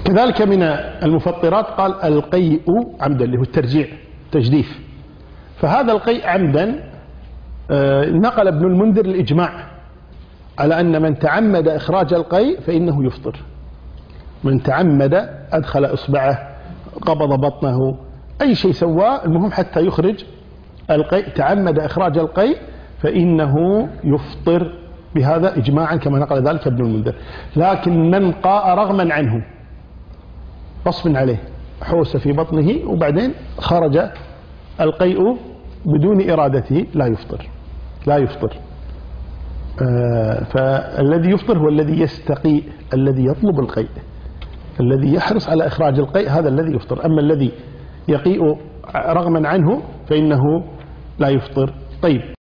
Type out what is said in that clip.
كذلك من المفطرات قال القيء عمدا، اللي هو الترجيع، تجديف. فهذا القيء عمدا نقل ابن المنذر الإجماع على أن من تعمد إخراج القيء فإنه يفطر. من تعمد أدخل إصبعه، قبض بطنه، أي شيء سواه، المهم حتى يخرج القيء، تعمد إخراج القيء فإنه يفطر بهذا إجماعا كما نقل ذلك ابن المنذر. لكن من قاء رغما عنه غصب عليه، حوس في بطنه وبعدين خرج القيء بدون إرادته، لا يفطر، لا يفطر. فالذي يفطر هو الذي يستقيء، الذي يطلب القيء، الذي يحرص على إخراج القيء، هذا الذي يفطر. أما الذي يقيء رغما عنه فإنه لا يفطر. طيب.